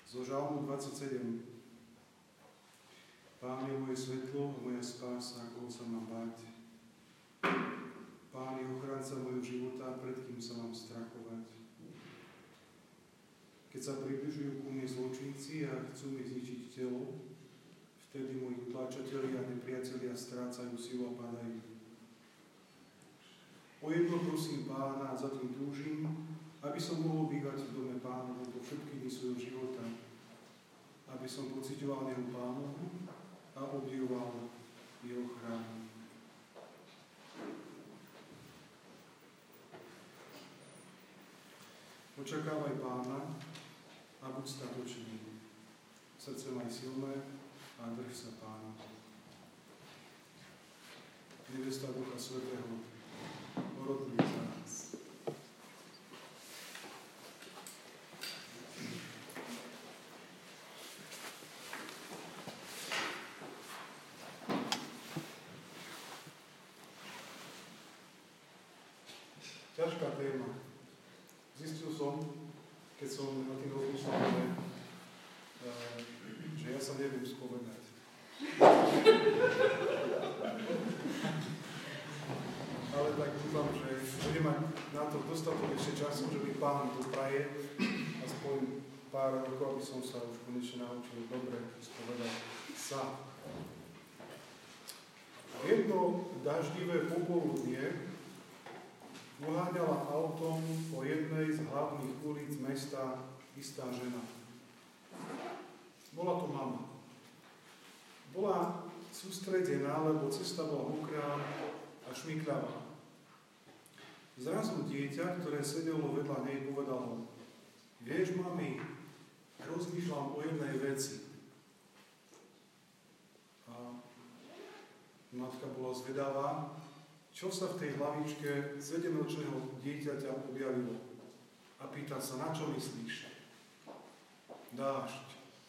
Zo Žalmu 27. Pán je moje svetlo a moja spása, koho sa mám báť. Pán je ochranca mojho života, pred kým sa mám strachovať. Keď sa približujú ku mne zločinci a chcú mi zničiť telo, vtedy moji utláčatelia a nepriatelia strácajú silu a padajú. O jedno prosím Pána a za tým túžim, aby som mohol bývať v dome Pánovom po všetky dni svojho života, aby som pociťoval jeho Pánovu a obdivoval jeho chrám. Očakávaj Pána a buď statočný. Srdce maj silné a drž sa Pána. Nevesta Ducha Svätého, oroduj za nás. Ťažká téma. Zistil som, keď som na tým rozmýšľal, že ja sa neviem spovedať. Ale tak dúfam, že budem mať na to dostatok ešte času, že mi Pán to praje aspoň pár rokov, aby som sa už konečne naučil dobre spovedať sa. Jedno daždivé popoludnie uháňala autom po jednej z hlavných ulic mesta istá žena. Bola to mama. Bola sústredená, lebo cesta bola mokrá a šmykľavá. Zrazu dieťa, ktoré sedelo vedľa nej, povedalo: vieš, mami, rozmýšľam o jednej veci. A matka bola zvedavá, čo sa v tej hlavičke 7-ročného dieťaťa objavilo. A pýta sa, na čo myslíš? Dážď.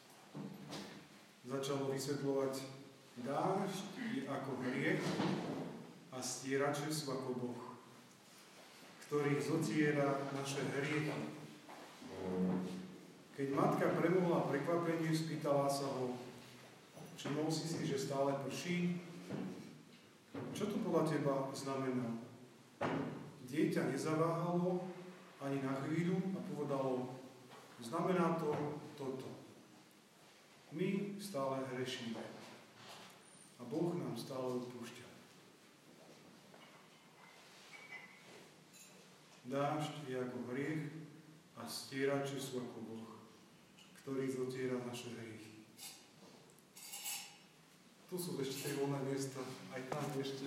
Začalo vysvetľovať, dážď je ako hriech a stierače sú ako Boh, ktorý zotiera naše hriechy. Keď matka premohla prekvapenie, spýtala sa ho, všimol si, že stále prší? Čo to podľa teba znamená? Dieťa nezaváhalo ani na chvíľu a povedalo, znamená to toto. My stále hrešíme a Boh nám stále odpúšťa. Dážď je ako hriech a stierače sú ako Boh, ktorý zotiera naše hriechy. Tu sú ešte tie voľné miesta, aj tam ešte.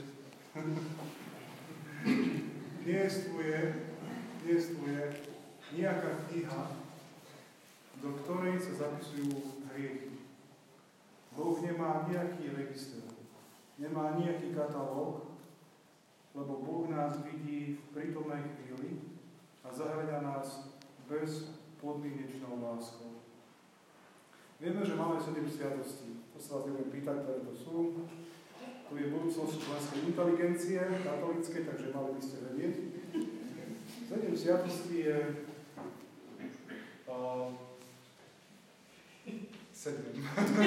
Nejestvuje nejaká kniha, do ktorej sa zapisujú hriechy. Boh nemá nejaký register, nemá nejaký katalóg, lebo Boh nás vidí v prítomnej chvíli a zahŕňa nás bezpodmienečnou láskou. Vieme, že máme 7 sviatostí. To sa vás nebudem pýtať, ktoré to sú. Tu je budúcnosť slovenskej inteligencie, katolíckej, takže mali by ste vedieť. 7 sviatostí je 7.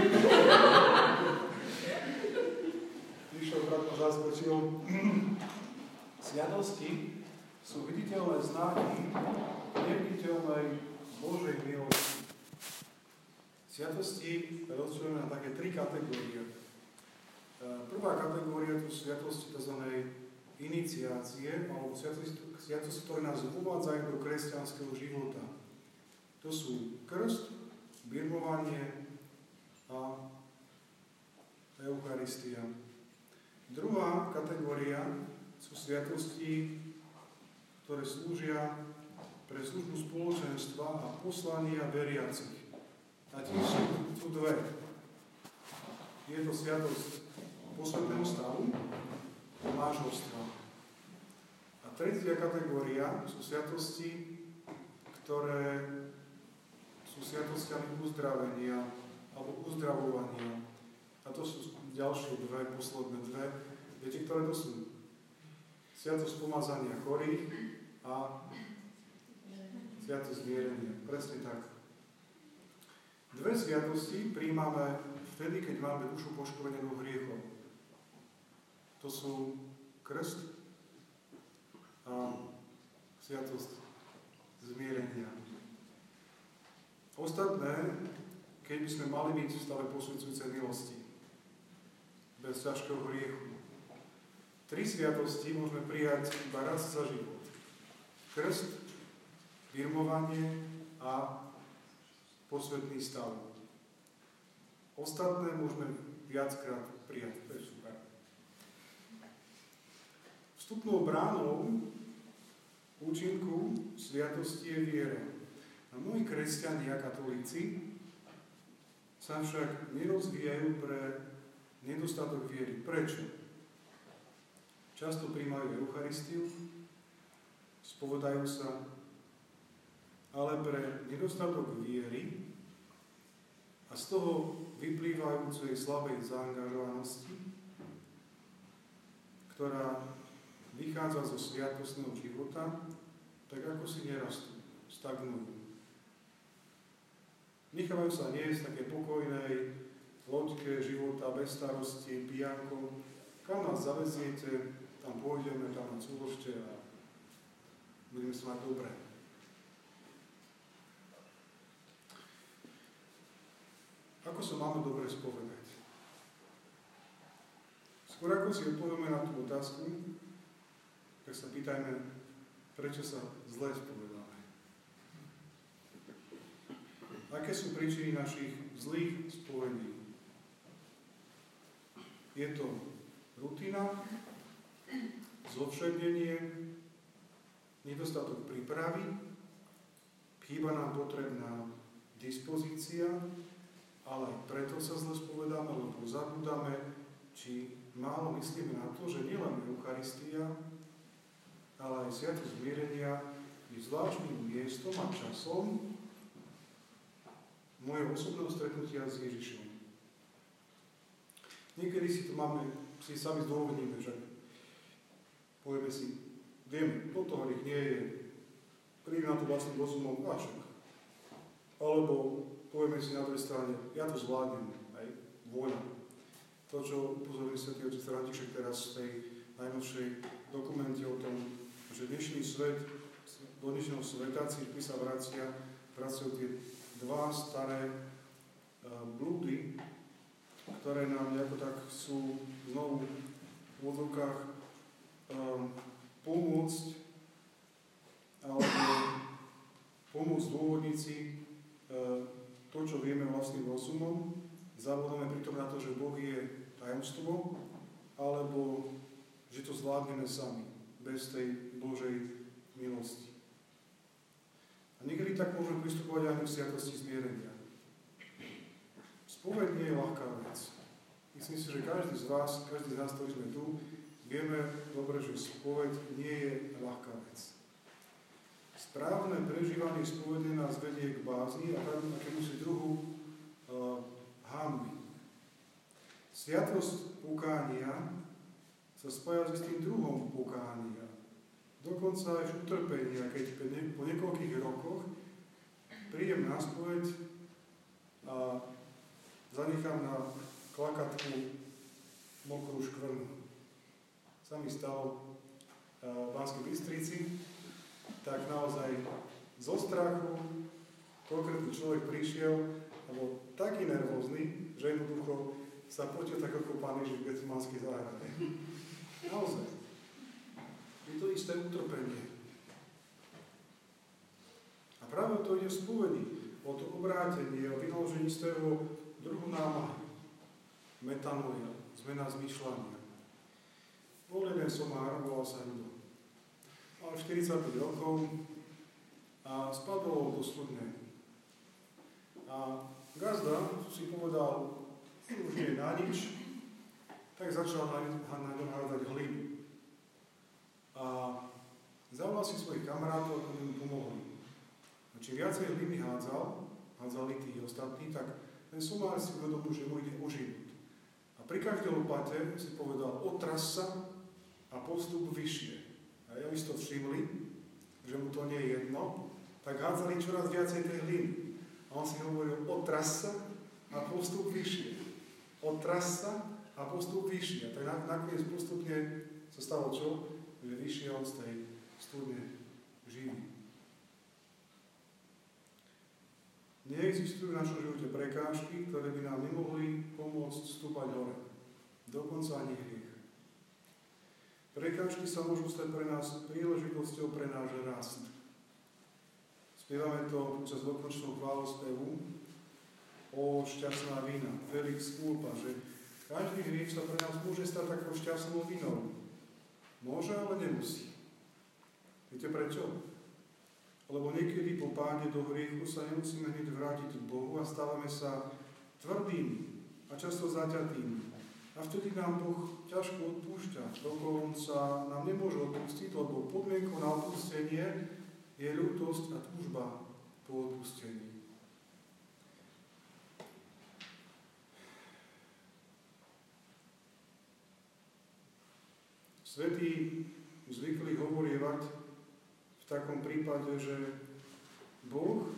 Vyššou krátko zaskočil. Sviatosti sú viditeľné znaky neviditeľnej Božej milosti. Sviatosti rozčlenujeme na také 3 kategórie. Prvá kategória to sú sviatosti tzv. Iniciácie, alebo sviatosti, ktoré nás uvádzajú do kresťanského života. To sú krst, birmovanie a Eucharistia. Druhá kategória sú sviatosti, ktoré slúžia pre službu spoločenstva a poslania veriacich. A tiež sú 2. Je to sviatosť posvätného stavu a manželstva. A tretia kategória sú sviatosti, ktoré sú sviatosťami uzdravenia alebo uzdravovania. A to sú ďalšie 2, posledné 2. Viete, ktoré to sú? Sviatosť pomazania chorých a sviatosť zmierenia. Presne tak. sviatosti prijímame vtedy, keď máme dušu poškvrnenú hriechom. To sú krst a sviatosť zmierenia. Ostatné, keď by sme mali byť v stave posvedzujúcej milosti, bez ťažkého hriechu. 3 sviatosti môžeme prijať iba raz za život. Krst, birmovanie a posvätný stav. Ostatné môžeme viackrát prijať. To je super. Vstupnou bránou účinku sviatosti je viera. A mnohí kresťania a katolíci sa však nerozvíjajú pre nedostatok viery. Prečo? Často prijímajú Eucharistiu, spovedajú sa, ale pre nedostatok viery a z toho vyplývajúcej slabej zaangažovanosti, ktorá vychádza zo sviatostného života, tak ako si nerastú, stagnujú. Nechávajú sa niesť také pokojnej loďke života, bez starosti, pijankou. Kam nás zaveziete, tam pôjdeme, tam nás uložte a budeme sa mať dobre. Ako sa máme dobre spovedať? Skôr ako si odpovieme na tú otázku, tak sa pýtajme, prečo sa zle spovedáme. Aké sú príčiny našich zlých spovedí? Je to rutina, zovšednenie, nedostatok prípravy, chýba nám potrebná dispozícia, ale preto sa zle spovedáme, lebo zabúdame, či málo myslíme na to, že nielen Eucharistia, ale aj sviatosť zmierenia je zvláštnym miestom a časom mojho osobného stretnutia s Ježišom. Niekedy si to si sami zdôvodníme, že povieme si, vieme, toto hriech nie je, príde na to vlastným rozumom, však. Alebo povieme si na druhej strane, ja to zvládnem, aj vôľa. To, čo upozoril svätý otec František teraz v tej najnovšej dokumente o tom, že dnešný svet, do dnešného sveta cirkvi sa vracajú tie 2 staré blúdy, ktoré nám nejako tak chcú znovu v odzvukách pomôcť, alebo pomôcť dôvodniť si to, čo vieme vlastným rozumom. Zabudáme pritom na to, že Boh je tajomstvo, alebo že to zvládneme sami, bez tej Božej milosti. A niekedy tak môžeme pristupovať aj k sviatosti zmierenia. Spoveď nie je ľahká vec. Myslím si, že každý z nás, ktorí sme tu, vieme dobre, že spoveď nie je ľahká vec. Správne prežívanie spovede nás vedie k bázni a akémusi druhu hanby. Sviatosť pokánia sa spája s tým druhom pokánia. Dokonca aj utrpenia, keď po niekoľkých rokoch prídem na spoveď a zanechám na klakatku mokrú škvrnu. Sa mi stalo v Banskej Bystrici, tak naozaj zo strachu konkrétny človek prišiel a bol taký nervózny, že jednoducho sa potil tak ako pán Ježiš v Getsemanskej záhrade. Naozaj. Je to isté utrpenie. A práve to ide v spovedi, o to obrátenie, o vynaložení istého druhu námahy. Metanoia, zmena zmýšľania. Bol jeden somár, volal sa Rudo. Mal 45 rokov a spadol do studne. A gazda si povedal, že už nie je na nič, tak začal na ňom hádzať hlinu. A zavolal si svojich kamarátov, ktorí mu pomohli. A čím viacej hliny hádzali tí ostatní, tak ten somár si uvedomil, že mu ide o život. A pri každej lopate si povedal, otras sa a postup vyššie. A ja si to všimli, že mu to nie je jedno, tak hádzali čoraz viacej tej hliny. A on si hovoril, otras Otras sa a postup vyššie. Otras sa a postup vyššie. A tak nakoniec postupne sa stalo čo? Že vyšiel z tej studne živý. Neexistujú v našom živote prekážky, ktoré by nám nemohli pomôcť vstúpať hore. Dokonca ani hriech. Prekážky sa môžu stať pre nás príležitosťou pre náš rast. Spievame to počas veľkonočného chválospevu o šťastná vína. Felix Kulpa, že každý hriech sa pre nás môže stať takou šťastnou vínou. Môže, ale nemusí. Viete prečo? Lebo niekedy po páde do hriechu sa nemusíme hneď vrátiť k Bohu a stávame sa tvrdými a často zaťatými. A vtedy nám Boh ťažko odpúšťa. Dokonca nám nemôže odpustiť, lebo podmienkou na odpustenie je ľútosť a túžba po odpustení. Svätí zvykli hovorievať v takom prípade, že Boh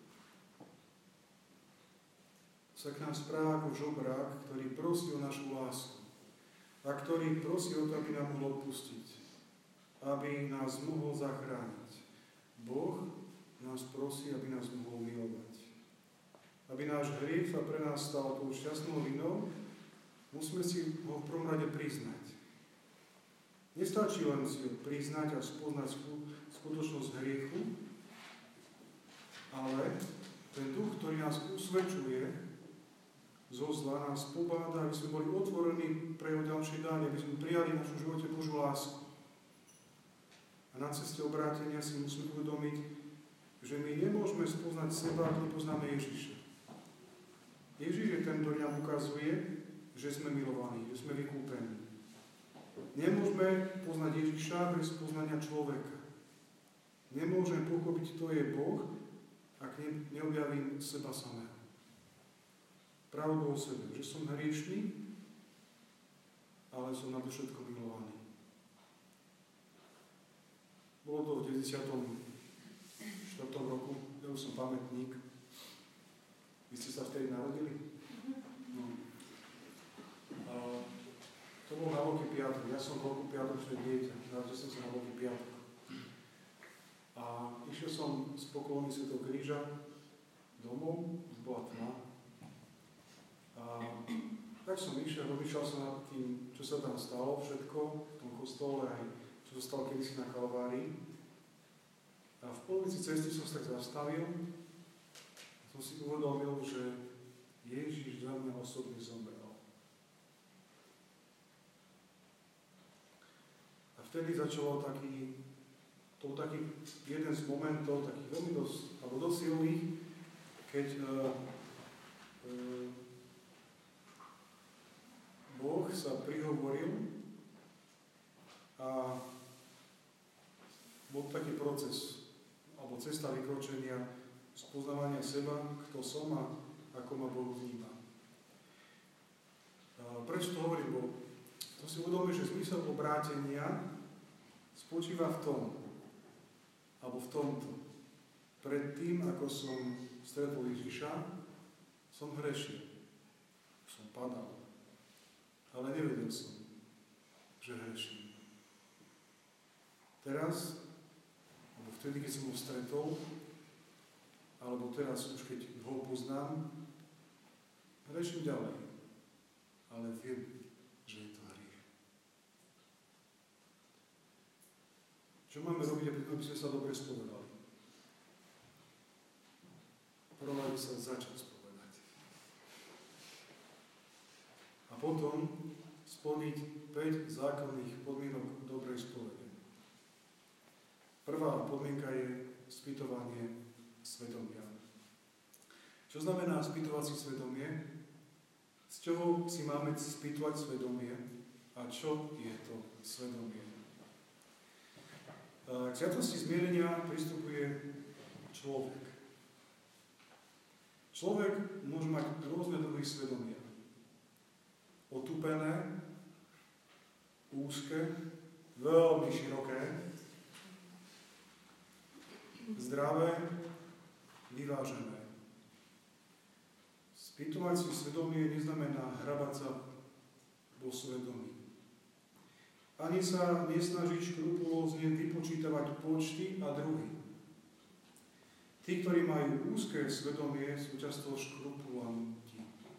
sa k nám správa ako žobrák, ktorý prosí o našu lásku a ktorý prosí o to, aby nám mohol odpustiť, aby nás mohol zachrániť. Boh nás prosí, aby nás mohol milovať. Aby náš hriech sa pre nás stal tou šťastnou vinou, musíme si ho v prvom rade priznať. Nestačí len si ho priznať a spoznať skutočnosť hriechu, ale ten duch, ktorý nás usvedčuje zo zla, nás pobáda, aby sme boli otvorení pre jeho ďalšie dáne, aby sme prijali v našom živote Božiu lásku. A na ceste obrátenia si musíme uvedomiť, že my nemôžeme spoznať seba, ak nepoznáme Ježiša. Ježiš je ten, ktorý nám ukazuje, že sme milovaní, že sme vykúpení. Nemôžeme poznať Ježiša bez poznania človeka. Nemôžem pochopiť, kto je Boh, ak neobjavím seba samého. Pravdu o sebe, že som hriešný, ale som nadovšetko milovaný. Bolo to v 94. roku, ja už som pamätník. Vy ste sa vtedy narodili? No. To bol na Veľký piatok. Ja som Veľkú piatočné dieťa. Narodil som sa na Veľký piatok. A išiel som z poklony Svätého Kríža domov, už bola tma. A tak som išiel, rozmýšľal som nad tým, čo sa tam stalo všetko v tom kostole, aj čo sa stalo kedysi na Kalvárii. A v polovici cesty som sa tak zastavil a som si uvedomil, že Ježiš za mňa osobne zomrel. A vtedy začalo taký jeden z momentov, takých veľmi dosť silných, keď Boh sa prihovoril a bol taký proces, alebo cesta vykročenia, spoznávania seba, kto som a ako ma Boh vníma. Prečo to hovorím? Bo to si uvedomí, že zmysel obrátenia spočíva v tom, alebo v tomto. Predtým, ako som stretol Ježiša, som hrešil. Som padal. Ale nevedel som, že hreším. Teraz, alebo vtedy, keď som ho stretol, alebo teraz už keď ho poznám, hreším ďalej. Ale viem, že je to hriech. Čo máme robiť, aby sme sa dobre spovedali? Prvom rade sa začať spovedať. A potom splniť 5 základných podmienok dobrej spovede. Prvá podmienka je spýtovanie svedomia. Čo znamená spýtovať si svedomie? Z čoho si máme spýtovať svedomie? A čo je to svedomie? K sviatosti zmierenia pristupuje človek. Človek môže mať rôzne druhy svedomia. Otupené, úzke, veľmi široké, zdravé, vyvážené. Spýtovať si svedomie neznamená hrabať sa vo svedomí. Ani sa nesnažiť škrupulózne vypočítavať počty a druhy. Tí, ktorí majú úzké svedomie, sú často škrupulanti.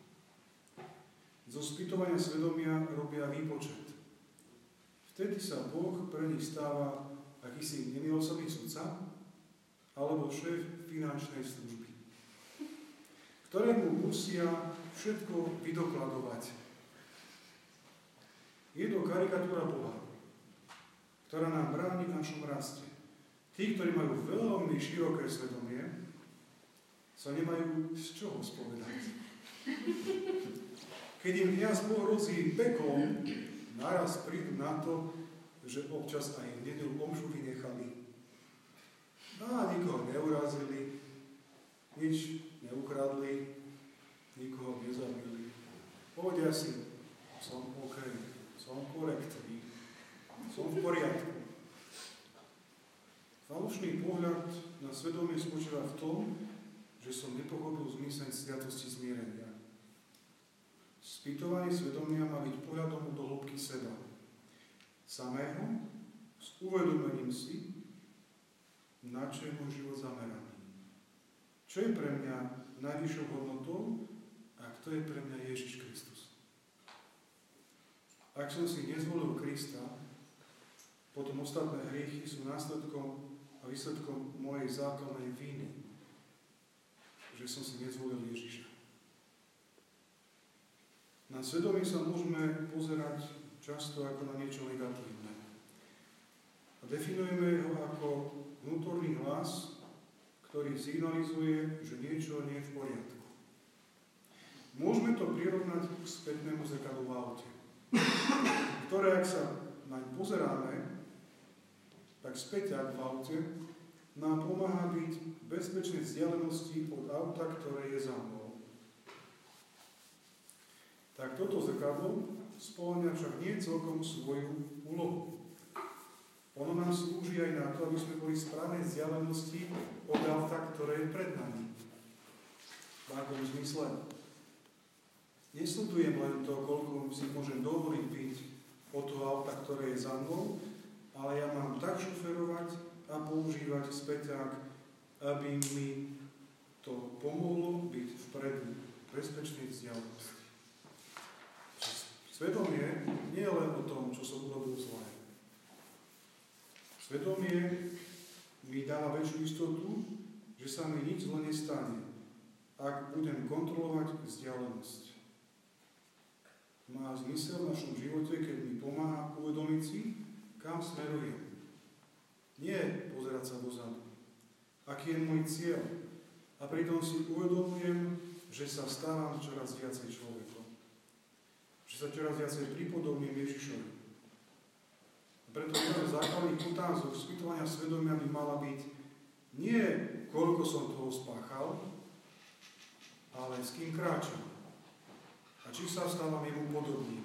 Zo spýtovania svedomia robia výpočet. Vtedy sa Boh pre nich stáva akýsi nemilosrdný sudca alebo šéf finančnej služby, ktorému musia všetko vydokladovať. Je to karikatúra Boha, ktorá nám bráni v našom raste. Tí, ktorí majú veľmi široké svedomie, sa nemajú z čoho spovedať. Keď im kňaz pohrozí peklom, naraz prídu na to, že občas aj nedeľu omšu vynechali. A nikoho neurazili, nič neukradli, nikoho nezabili. Povedia si, som OK, som korektný, som v poriadku. Falošný pohľad na svedomie spočíva v tom, že som nepochopil zmysel sviatosti zmierenia. Spýtovanie svedomia má byť pohľadom do hĺbky seba. Samého, s uvedomením si, na čo je môj život zameraný. Čo je pre mňa najvyššou hodnotou a kto je pre mňa Ježiš Kristus. Ak som si nezvolil Krista, potom ostatné hriechy sú následkom a výsledkom mojej základnej viny, že som si nezvolil Ježiša. Na svedomie sa môžeme pozerať často ako na niečo negatívne. A definujeme ho ako vnútorný hlas, ktorý signalizuje, že niečo nie je v poriadku. Môžeme to prirovnať k spätnému zrkadlu v aute, ktoré, ak sa naň pozeráme, tak späťak v aute nám pomáha byť v bezpečnej vzdialenosti od auta, ktoré je za mnou. Tak toto zrkadlo spĺňa však nie celkom svoju úlohu. Ono nám slúži aj na to, aby sme boli v správnej vzdialenosti od auta, ktoré je pred nami. V akom zmysle? Nesledujem len to, koľko si môžem dovoliť byť od toho auta, ktoré je za mnou, ale ja mám tak šoferovať a používať späťák, aby mi to pomohlo byť vpredu v bezpečnej vzdialenosti. Svedomie nie je len o tom, čo som urobil zlé. Svedomie mi dáva väčšiu istotu, že sa mi nič zle nestane, ak budem kontrolovať vzdialenosť. Má zmysel v našom živote, keď mi pomáha uvedomiť si, kam smerujem. Nie pozerať sa dozadu. Aký je môj cieľ? A pritom si uvedomujem, že sa stávam čoraz viacej človekom. Že sa čoraz viacej pripodobním Ježišovi. A preto jedna z základných otázok spýtovania svedomia by mala byť nie koľko som toho spáchal, ale s kým kráčam. A či sa stávam jemu podobným.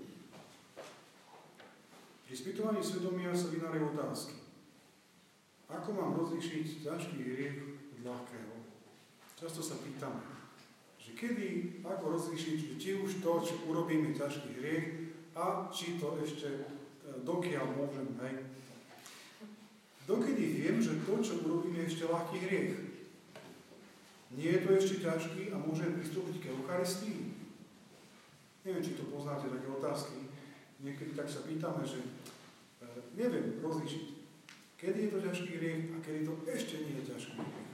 Pri spýtovaní svedomia sa vynárajú otázky. Ako mám rozlíšiť ťažký hriech od ľahkého? Často sa pýtame, že kedy, ako rozlíšiť, že či už to, čo urobím, je ťažký hriech a či to ešte dokiaľ môžem, hej. Dokedy viem, že to, čo urobím, je ešte ľahký hriech? Nie je to ešte ťažký a môžem pristúpiť k Eucharistii? Neviem, či to poznáte, také otázky. Niekedy tak sa pýtame, že neviem rozlíšiť, kedy je to ťažký hriech a kedy to ešte nie je ťažký hriech.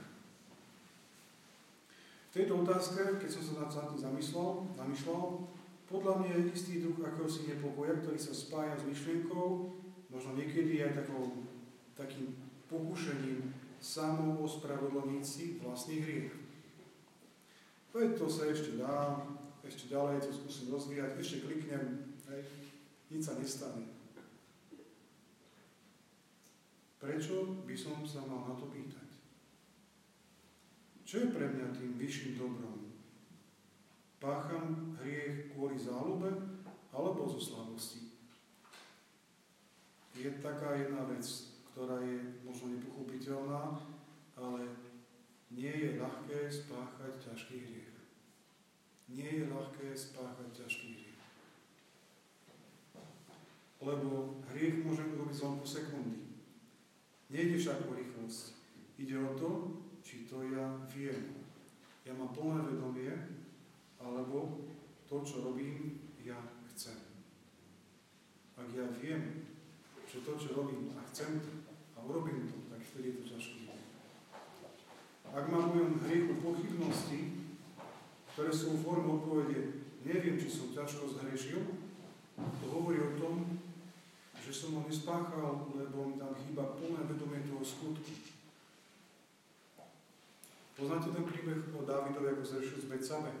V tejto otázke, keď som sa nad tým zamýšľal, podľa mňa je istý druh akéhosi nepokoja, ktorý sa spája s myšlienkou, možno niekedy aj takým pokušením samoospravedlniť si vlastný hriech. Veď to sa ešte dá, ešte ďalej to skúsim rozvíjať, ešte kliknem, nič sa nestane. Prečo by som sa mal na to pýtať? Čo je pre mňa tým vyšším dobrom? Pácham hriech kvôli záľube alebo zo slabosti? Je taká jedna vec, ktorá je možno nepochopiteľná, ale nie je ľahké spáchať ťažký hriech. Nie je ľahké spáchať ťažký hriech. Lebo hriech môžem urobiť len po sekundy. Nejde však o rýchlosť. Ide o to, či to ja viem. Ja mám plné vedomie, alebo to, čo robím, ja chcem. Ak ja viem, že to, čo robím a chcem to, a urobím to, tak vtedy je to ťažké. Ak mám v mojom hriechu pochybnosti, ktoré sú v forme odpovede, neviem, či som ťažko zhrešil, to hovorí o tom, že som ho nespáchal, lebo mi tam chýba plné vedomie toho skutku. Poznáte ten príbeh o Dávidovi, ako zhrešil z Betsabe?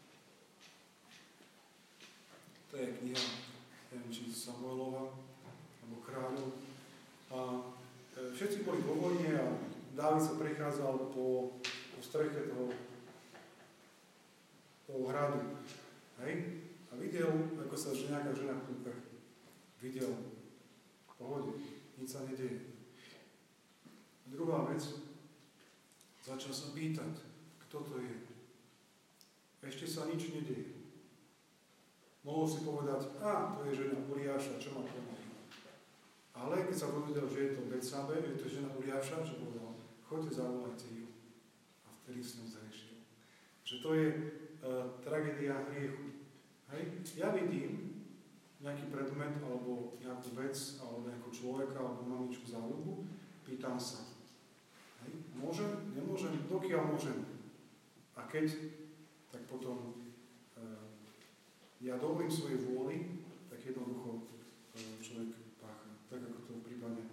To je kniha, neviem, či Samuelova, alebo Kráľov. A všetci boli vo vojne a Dávid sa prechádzal po streche toho hradu. Hej? A videl, ako sa nejaká žena kúpe. Videl. V pohode. Nič sa nedieje. Druhá vec. Začal sa pýtať, kto to je. Ešte sa nič nedieje. Mohol si povedať, to je žena Uriáša, čo ma pomarí. Ale keď sa povedal, že je to Betsabe, je to žena Uriáša, že povedal, choďte, zavolajte ju. A vtedy s ňou zhrešil. Že to je tragédia hriechu. Hej? Ja vidím nejaký predmet, alebo nejakú vec, alebo nejakého človeka, alebo mám niečo záľubu, pýtam sa. Hej? Môžem? Nemôžem? Dokiaľ môžem? A keď, tak potom ja dovolím svojej vôli, tak jednoducho človek pácha. Tak ako to v prípade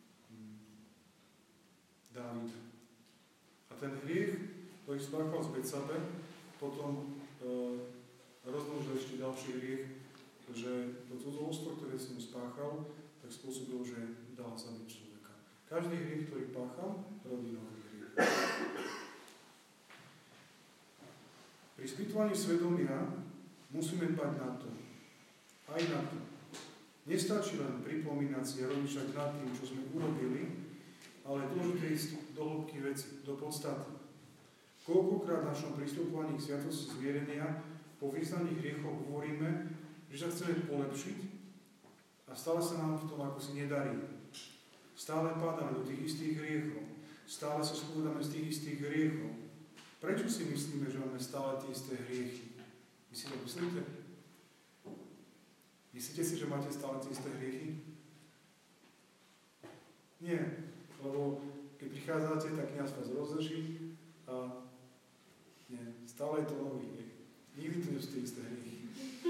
Dávida. A ten hriech, ktorý spáchal z Betsabe, potom rozmnožil ešte ďalší hriech, že to cudzoložstvo, ktoré som spáchal, tak spôsobil, že dal zabiť človeka. Každý hriech, ktorý pácham, robí nový hriech. Pri spýtovaní svedomia musíme dbať na to. Aj na to. Nestačí len pripomínať si a rozmýšľať nad tým, čo sme urobili, ale dôležité ísť do hĺbky veci, do podstaty. Koľkokrát v našom pristupovaní k sviatosti zmierenia po vyznaní hriechov hovoríme, že sa chceme polepšiť a stále sa nám v tom ako si nedarí. Stále padáme do tých istých hriechov. Stále sa spovedáme z tých istých hriechov. Prečo si myslíme, že máme stále tie isté hriechy? Vy si to myslíte? Myslíte si, že máte stále tie isté hriechy? Nie. Lebo keď prichádzate, tak kňaz vás rozrší a nie, stále je to nový hriech. Nikdy to nie sú tie isté hriechy.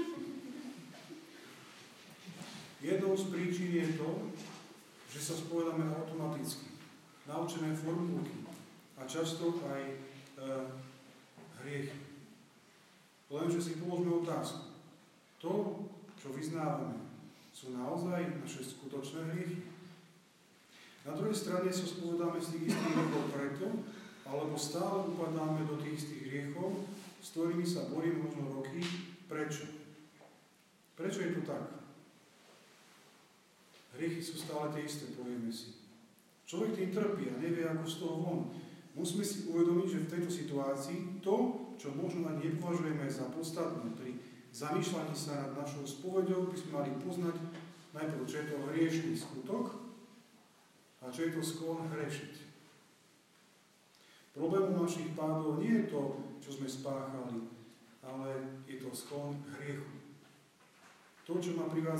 Jednou z príčin je to, že sa spovedáme automaticky. Naučené formulky a často aj hriechy. Lenže si položme otázku. To, čo vyznávame, sú naozaj naše skutočné hriechy? Na druhej strane sa spovedáme z tých istých hriechov preto, alebo stále upadáme do tých istých hriechov, s ktorými sa boríme možno roky. Prečo? Prečo je to tak? Hriechy sú stále tie isté, povieme si. Človek tým trpí a nevie, ako z toho von. Musíme si uvedomiť, že v tejto situácii to, čo možno ani nepovažujeme za podstatné pri zamýšľaní sa nad našou spoveďou, by sme mali poznať najprv, čo je to hriešný skutok a čo je to sklon hrešiť. Problémom našich pádov nie je to, čo sme spáchali, ale je to sklon hriechu. To, čo ma privádza